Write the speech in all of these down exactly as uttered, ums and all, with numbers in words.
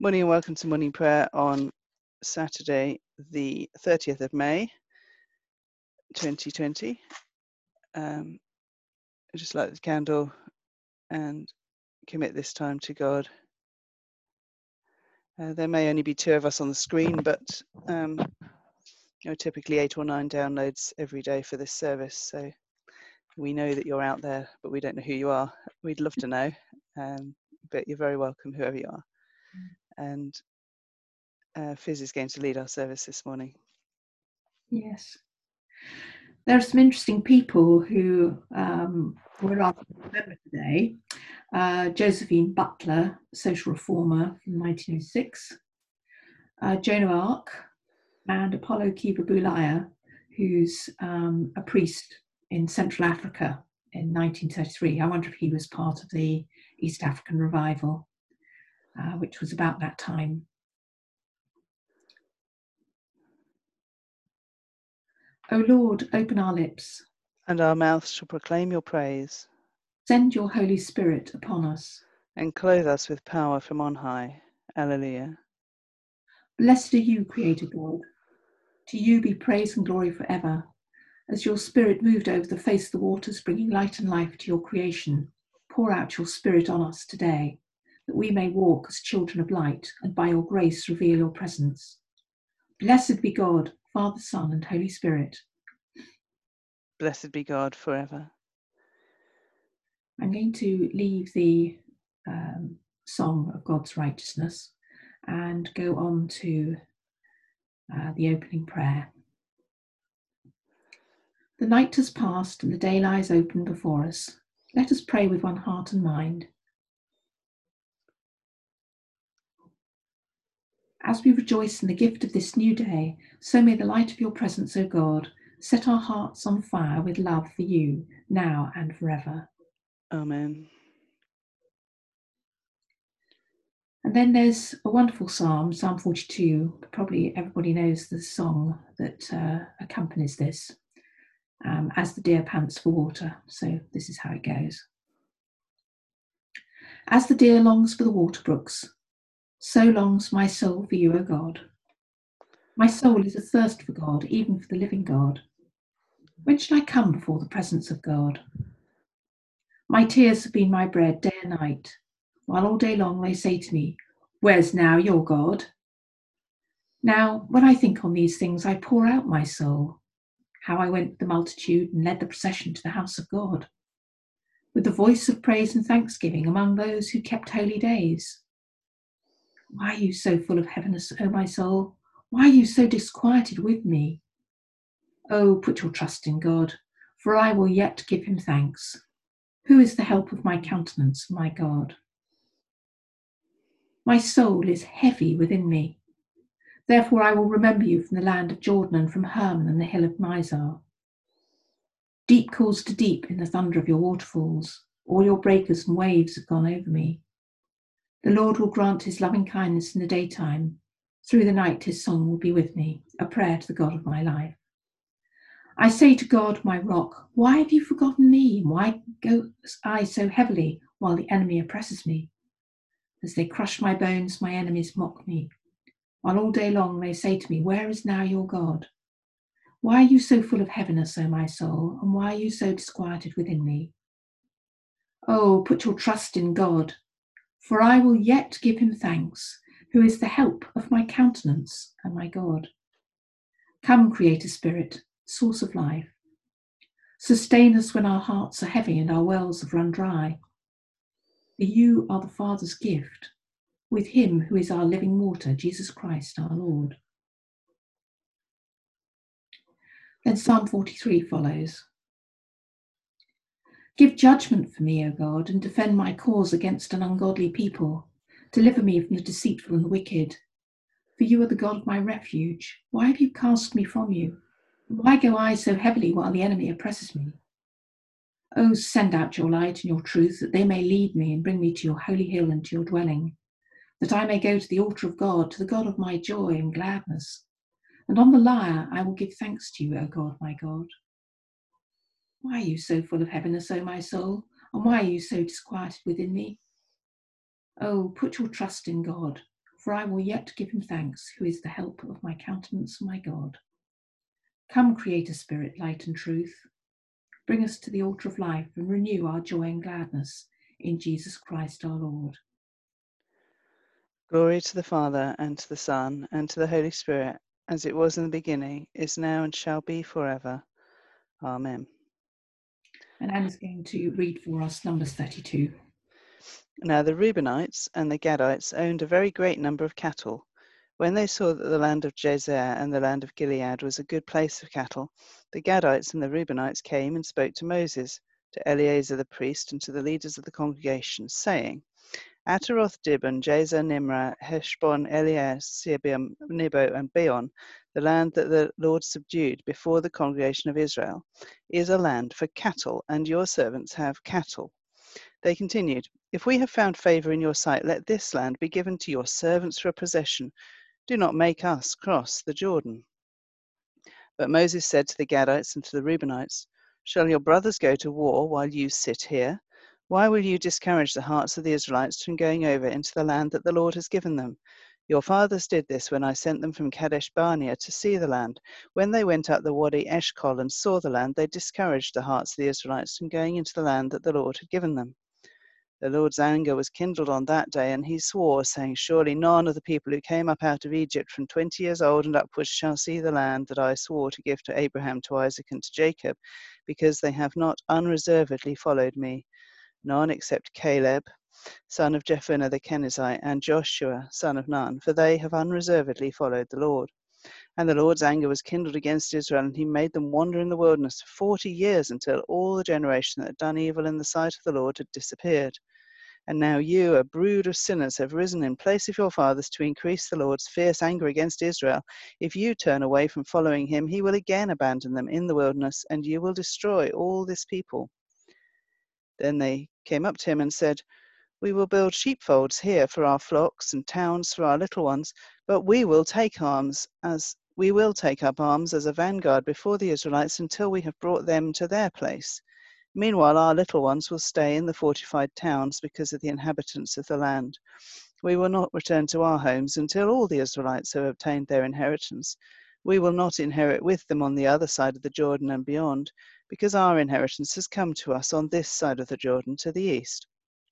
Morning and welcome to morning prayer on Saturday, the thirtieth of May, twenty twenty. Um, I just light the candle and commit this time to God. Uh, there may only be two of us on the screen, but um, you know, typically eight or nine downloads every day for this service. So we know that you're out there, but we don't know who you are. We'd love to know, um, but you're very welcome, whoever you are. And uh, Fizz is going to lead our service this morning. Yes. There are some interesting people who um, were asked to remember today. Uh, Josephine Butler, social reformer from nineteen oh six. Uh, Joan of Arc and Apollo Kiba-Bulaya, who's um, a priest in Central Africa in nineteen thirty-three. I wonder if he was part of the East African revival, uh, which was about that time. O Lord, open our lips, and our mouths shall proclaim your praise. Send your Holy Spirit upon us, and clothe us with power from on high. Alleluia. Blessed are you, Creator God. To you be praise and glory forever. As your Spirit moved over the face of the waters, bringing light and life to your creation, pour out your Spirit on us today, that we may walk as children of light, and by your grace reveal your presence. Blessed be God, Father, Son, and Holy Spirit. Blessed be God forever. I'm going to leave the um, song of God's righteousness and go on to uh, the opening prayer. The night has passed and the day lies open before us. Let us pray with one heart and mind. As we rejoice in the gift of this new day, so may the light of your presence, O God, set our hearts on fire with love for you, now and forever. Amen. And then there's a wonderful psalm, Psalm forty-two. Probably everybody knows the song that uh, accompanies this, um, as the deer pants for water. So this is how it goes. As the deer longs for the water brooks, so longs my soul for you, O God. My soul is athirst for God, even for the living God. When shall I come before the presence of God? My tears have been my bread day and night, while all day long they say to me, where's now your God? Now, when I think on these things, I pour out my soul, how I went with the multitude and led the procession to the house of God, with the voice of praise and thanksgiving among those who kept holy days. Why are you so full of heaviness, O my soul? Why are you so disquieted with me? Oh, put your trust in God, for I will yet give him thanks. Who is the help of my countenance, my God? My soul is heavy within me. Therefore I will remember you from the land of Jordan and from Hermon and the hill of Mizar. Deep calls to deep in the thunder of your waterfalls. All your breakers and waves have gone over me. The Lord will grant his loving kindness in the daytime. Through the night his song will be with me, a prayer to the God of my life. I say to God, my rock, why have you forgotten me? Why go I so heavily while the enemy oppresses me? As they crush my bones, my enemies mock me, while all day long they say to me, where is now your God? Why are you so full of heaviness, O my soul, and why are you so disquieted within me? Oh, put your trust in God, for I will yet give him thanks, who is the help of my countenance and my God. Come, Creator Spirit, source of life. Sustain us when our hearts are heavy and our wells have run dry. For you are the Father's gift, with him who is our living water, Jesus Christ our Lord. Then Psalm forty-three follows. Give judgment for me, O God, and defend my cause against an ungodly people. Deliver me from the deceitful and the wicked. For you are the God of my refuge. Why have you cast me from you? Why go I so heavily while the enemy oppresses me? Oh, send out your light and your truth, that they may lead me and bring me to your holy hill and to your dwelling, that I may go to the altar of God, to the God of my joy and gladness. And on the lyre I will give thanks to you, O God, my God. Why are you so full of heaviness, O my soul? And why are you so disquieted within me? Oh, put your trust in God, for I will yet give him thanks, who is the help of my countenance, my God. Come, Creator Spirit, light and truth, bring us to the altar of life and renew our joy and gladness in Jesus Christ our Lord. Glory to the Father, and to the Son, and to the Holy Spirit, as it was in the beginning, is now, and shall be forever. Amen. And Anne is going to read for us Numbers thirty-two. Now the Reubenites and the Gadites owned a very great number of cattle. When they saw that the land of Jazer and the land of Gilead was a good place for cattle, the Gadites and the Reubenites came and spoke to Moses, to Eleazar the priest, and to the leaders of the congregation, saying, Ataroth Dibon, Jazer, Nimrah, Heshbon, Eleaz, Sibim, Nebo, and Beon, the land that the Lord subdued before the congregation of Israel, is a land for cattle, and your servants have cattle. They continued, If we have found favor in your sight, let this land be given to your servants for a possession. Do not make us cross the Jordan. But Moses said to the Gadites and to the Reubenites, Shall your brothers go to war while you sit here? Why will you discourage the hearts of the Israelites from going over into the land that the Lord has given them? Your fathers did this when I sent them from Kadesh Barnea to see the land. When they went up the Wadi Eshcol and saw the land, they discouraged the hearts of the Israelites from going into the land that the Lord had given them. The Lord's anger was kindled on that day, and he swore, saying, Surely none of the people who came up out of Egypt from twenty years old and upwards shall see the land that I swore to give to Abraham, to Isaac, and to Jacob, because they have not unreservedly followed me. None except Caleb, son of Jephunneh the Kenizzite, and Joshua, son of Nun, for they have unreservedly followed the Lord. And the Lord's anger was kindled against Israel, and he made them wander in the wilderness for forty years, until all the generation that had done evil in the sight of the Lord had disappeared. And now you, a brood of sinners, have risen in place of your fathers to increase the Lord's fierce anger against Israel. If you turn away from following him, he will again abandon them in the wilderness, and you will destroy all this people. Then they came up to him and said, We will build sheepfolds here for our flocks and towns for our little ones, but we will take arms as we will take up arms as a vanguard before the Israelites until we have brought them to their place. Meanwhile, our little ones will stay in the fortified towns because of the inhabitants of the land. We will not return to our homes until all the Israelites have obtained their inheritance. We will not inherit with them on the other side of the Jordan and beyond, because our inheritance has come to us on this side of the Jordan to the east.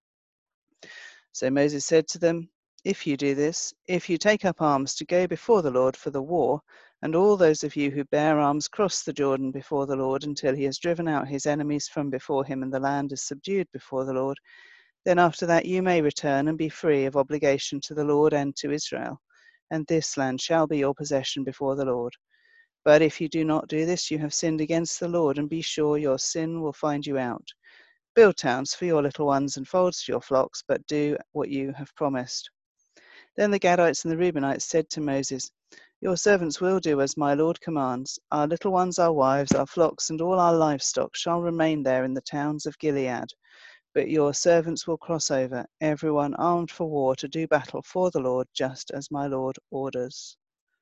So Moses said to them, If you do this, if you take up arms to go before the Lord for the war, and all those of you who bear arms cross the Jordan before the Lord until he has driven out his enemies from before him and the land is subdued before the Lord, then after that you may return and be free of obligation to the Lord and to Israel, and this land shall be your possession before the Lord. But if you do not do this, you have sinned against the Lord, and be sure your sin will find you out. Build towns for your little ones and folds for your flocks, but do what you have promised. Then the Gadites and the Reubenites said to Moses, Your servants will do as my Lord commands. Our little ones, our wives, our flocks, and all our livestock shall remain there in the towns of Gilead. But your servants will cross over, everyone armed for war, to do battle for the Lord, just as my Lord orders.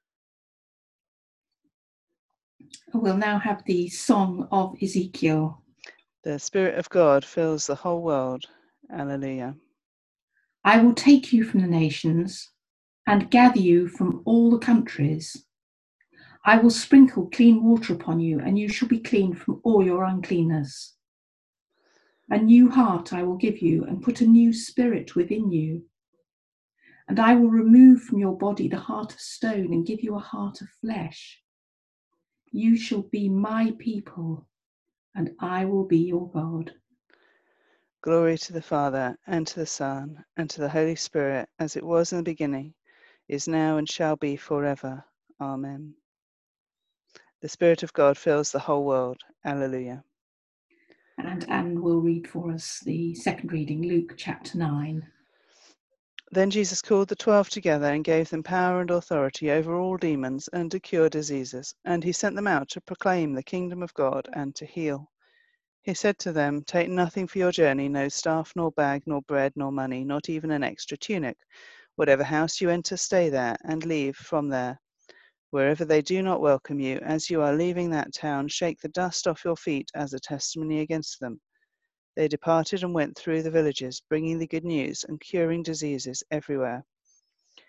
We'll now have the Song of Ezekiel. The Spirit of God fills the whole world. Alleluia. I will take you from the nations and gather you from all the countries. I will sprinkle clean water upon you, and you shall be clean from all your uncleanness. A new heart I will give you, and put a new spirit within you. And I will remove from your body the heart of stone, and give you a heart of flesh. You shall be my people, and I will be your God. Glory to the Father, and to the Son, and to the Holy Spirit, as it was in the beginning, is now, and shall be forever. Amen. The Spirit of God fills the whole world. Alleluia. And Anne will read for us the second reading, Luke chapter nine. Then Jesus called the twelve together and gave them power and authority over all demons and to cure diseases, and he sent them out to proclaim the kingdom of God and to heal. He said to them, Take nothing for your journey, no staff, nor bag, nor bread, nor money, not even an extra tunic. Whatever house you enter, stay there, and leave from there. Wherever they do not welcome you, as you are leaving that town, shake the dust off your feet as a testimony against them. They departed and went through the villages, bringing the good news and curing diseases everywhere.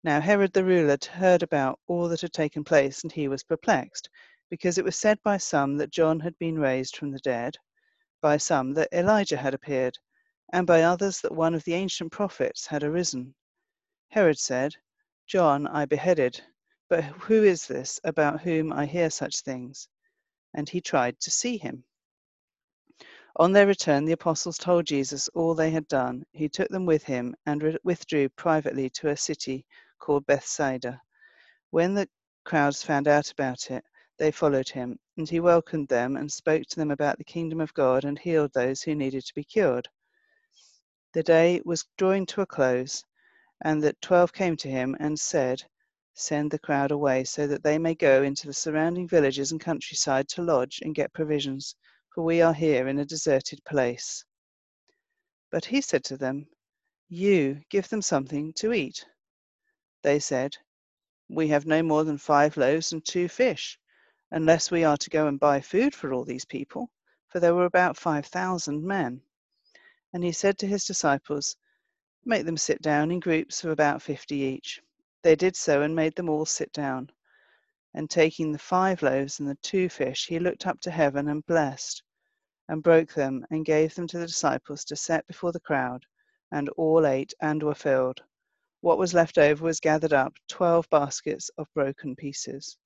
Now Herod the ruler had heard about all that had taken place, and he was perplexed, because it was said by some that John had been raised from the dead, by some that Elijah had appeared, and by others that one of the ancient prophets had arisen. Herod said, John I beheaded, but who is this about whom I hear such things? And he tried to see him. On their return, the apostles told Jesus all they had done. He took them with him and withdrew privately to a city called Bethsaida. When the crowds found out about it, they followed him, and he welcomed them and spoke to them about the kingdom of God and healed those who needed to be cured. The day was drawing to a close, and the twelve came to him and said, Send the crowd away so that they may go into the surrounding villages and countryside to lodge and get provisions, for we are here in a deserted place. But he said to them, You give them something to eat. They said, We have no more than five loaves and two fish, unless we are to go and buy food for all these people, for there were about five thousand men. And he said to his disciples, Make them sit down in groups of about fifty each. They did so and made them all sit down. And taking the five loaves and the two fish, he looked up to heaven and blessed, and broke them and gave them to the disciples to set before the crowd, and all ate and were filled. What was left over was gathered up, twelve baskets of broken pieces.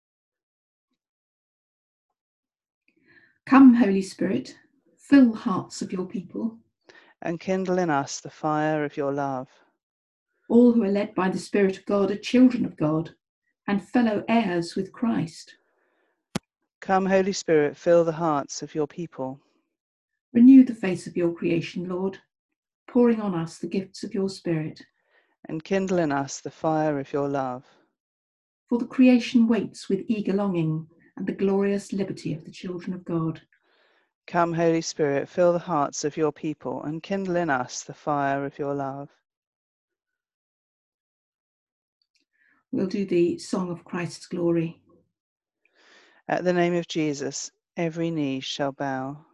Come, Holy Spirit, fill the hearts of your people, and kindle in us the fire of your love. All who are led by the Spirit of God are children of God and fellow heirs with Christ. Come, Holy Spirit, fill the hearts of your people. Renew the face of your creation, Lord, pouring on us the gifts of your Spirit. And kindle in us the fire of your love. For the creation waits with eager longing and the glorious liberty of the children of God. Come, Holy Spirit, fill the hearts of your people and kindle in us the fire of your love. We'll do the Song of Christ's Glory. At the name of Jesus, every knee shall bow.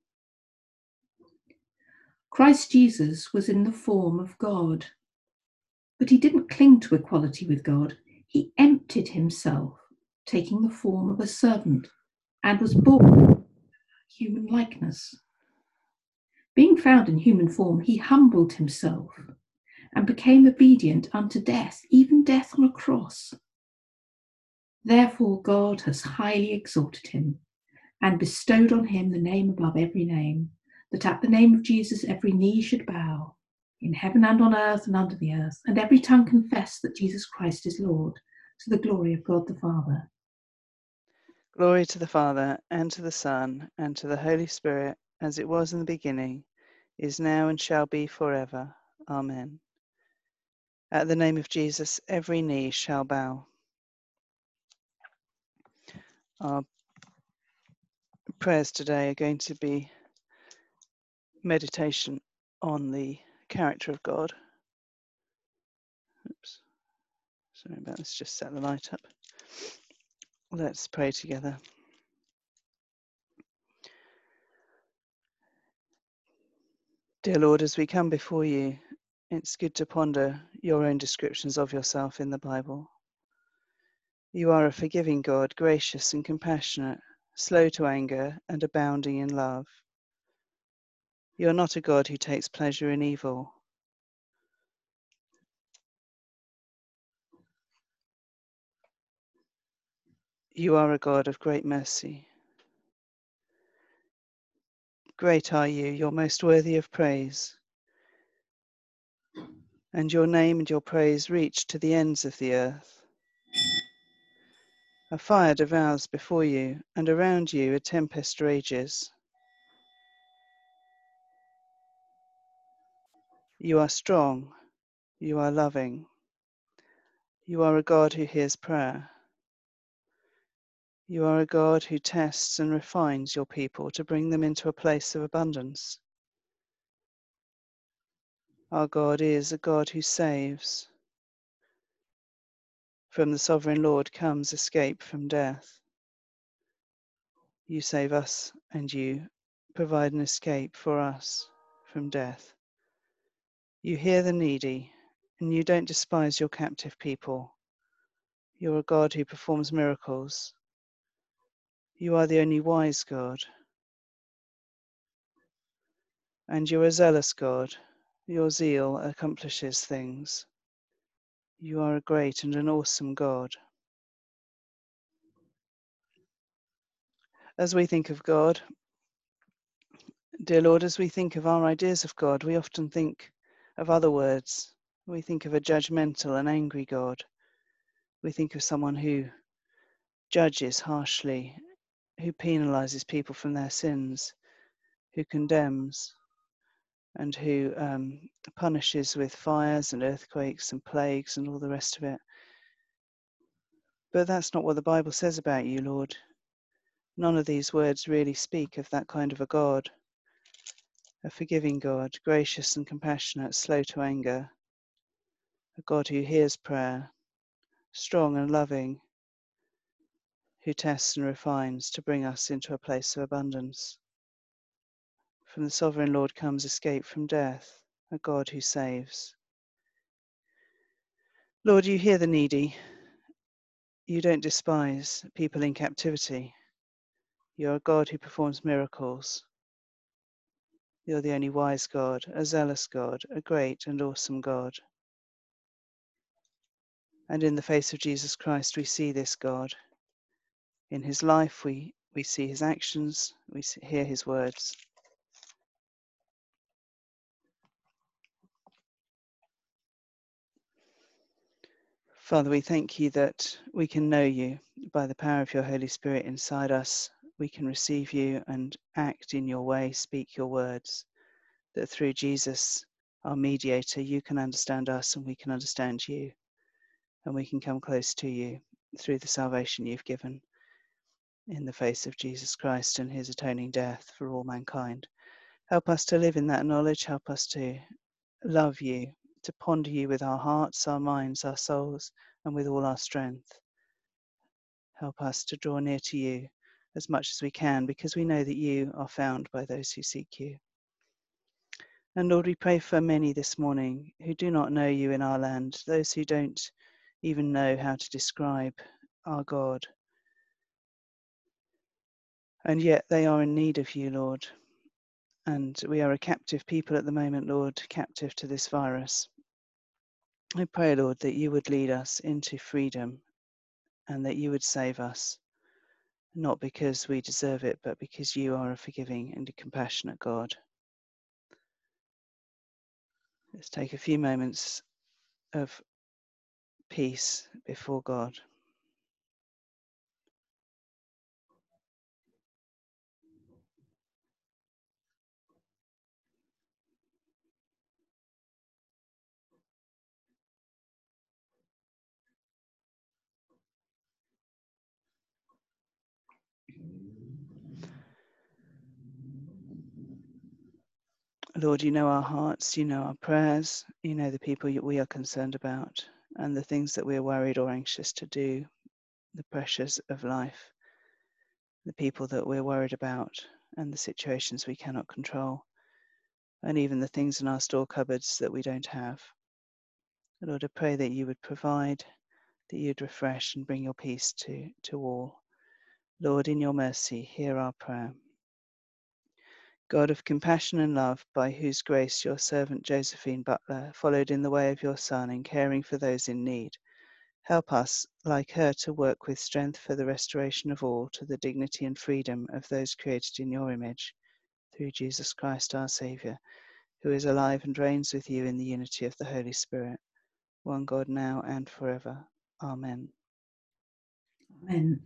Christ Jesus was in the form of God, but he didn't cling to equality with God. He emptied himself, taking the form of a servant, and was born in human likeness. Being found in human form, he humbled himself and became obedient unto death, even death on a cross. Therefore God has highly exalted him and bestowed on him the name above every name, that at the name of Jesus every knee should bow, in heaven and on earth and under the earth, and every tongue confess that Jesus Christ is Lord, to the glory of God the Father. Glory to the Father, and to the Son, and to the Holy Spirit, as it was in the beginning, is now, and shall be forever. Amen. At the name of Jesus, every knee shall bow. Our prayers today are going to be meditation on the character of God. Oops. Sorry about this, just set the light up. Let's pray together. Dear Lord, as we come before you, it's good to ponder your own descriptions of yourself in the Bible. You are a forgiving God, gracious and compassionate, slow to anger and abounding in love. You are not a God who takes pleasure in evil. You are a God of great mercy. Great are you, you're most worthy of praise. And your name and your praise reach to the ends of the earth. A fire devours before you, and around you a tempest rages. You are strong, you are loving. You are a God who hears prayer. You are a God who tests and refines your people to bring them into a place of abundance. Our God is a God who saves. From the sovereign Lord comes escape from death. You save us, and you provide an escape for us from death. You hear the needy, And you don't despise your captive people. You're a God who performs miracles. You are the only wise God. And you're a zealous God. Your zeal accomplishes things. You are a great and an awesome God. As we think of God, dear Lord, as we think of our ideas of God, we often think of other words. We think of a judgmental and angry God. We think of someone who judges harshly, who penalizes people from their sins, who condemns, and who um, punishes with fires and earthquakes and plagues and all the rest of it. But that's not what the Bible says about you, Lord. None of these words really speak of that kind of a God, a forgiving God, gracious and compassionate, slow to anger, a God who hears prayer, strong and loving, who tests and refines to bring us into a place of abundance. From the sovereign Lord comes escape from death, a God who saves. Lord, you hear the needy. You don't despise people in captivity. You're a God who performs miracles. You're the only wise God, a zealous God, a great and awesome God. And in the face of Jesus Christ, we see this God. In his life, we, we see his actions, we see, hear his words. Father, we thank you that we can know you by the power of your Holy Spirit inside us. We can receive you and act in your way, speak your words, that through Jesus, our mediator, you can understand us and we can understand you, and we can come close to you through the salvation you've given in the face of Jesus Christ and his atoning death for all mankind. Help us to live in that knowledge. Help us to love you, to ponder you with our hearts, our minds, our souls, and with all our strength. Help us to draw near to you as much as we can, because we know that you are found by those who seek you. And Lord, we pray for many this morning who do not know you in our land, those who don't even know how to describe our God. And yet they are in need of you, Lord. And we are a captive people at the moment, Lord, captive to this virus. I pray, Lord, that you would lead us into freedom and that you would save us, not because we deserve it, but because you are a forgiving and a compassionate God. Let's take a few moments of peace before God. Lord, you know our hearts, you know our prayers, you know the people we are concerned about and the things that we are worried or anxious to do, the pressures of life, the people that we're worried about and the situations we cannot control, and even the things in our store cupboards that we don't have. Lord, I pray that you would provide, that you'd refresh and bring your peace to, to all. Lord, in your mercy, hear our prayer. God of compassion and love, by whose grace your servant Josephine Butler followed in the way of your Son in caring for those in need, help us, like her, to work with strength for the restoration of all to the dignity and freedom of those created in your image, through Jesus Christ our Saviour, who is alive and reigns with you in the unity of the Holy Spirit, one God now and forever. Amen. Amen.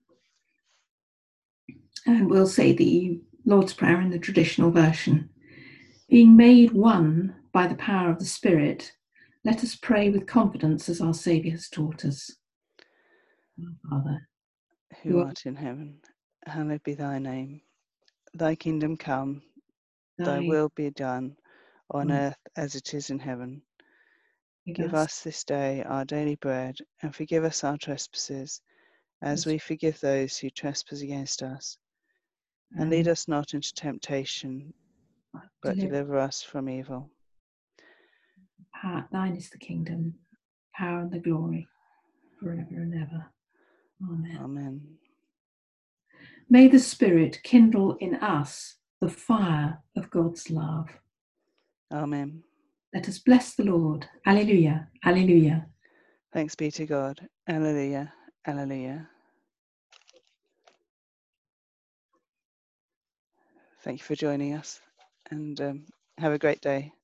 And we'll say the Lord's Prayer in the traditional version. Being made one by the power of the Spirit, let us pray with confidence as our Saviour has taught us. Our Father, who art in heaven, hallowed be thy name. Thy kingdom come, thy will be done, on earth as it is in heaven. Give us this day our daily bread, and forgive us our trespasses, as we forgive those who trespass against us. And lead us not into temptation, but deliver us from evil. power, thine is the kingdom, power and the glory, forever and ever. Amen. Amen. May the Spirit kindle in us the fire of God's love. Amen. Let us bless the Lord. Alleluia, alleluia. Thanks be to God. Alleluia, alleluia. Thank you for joining us, and um, have a great day.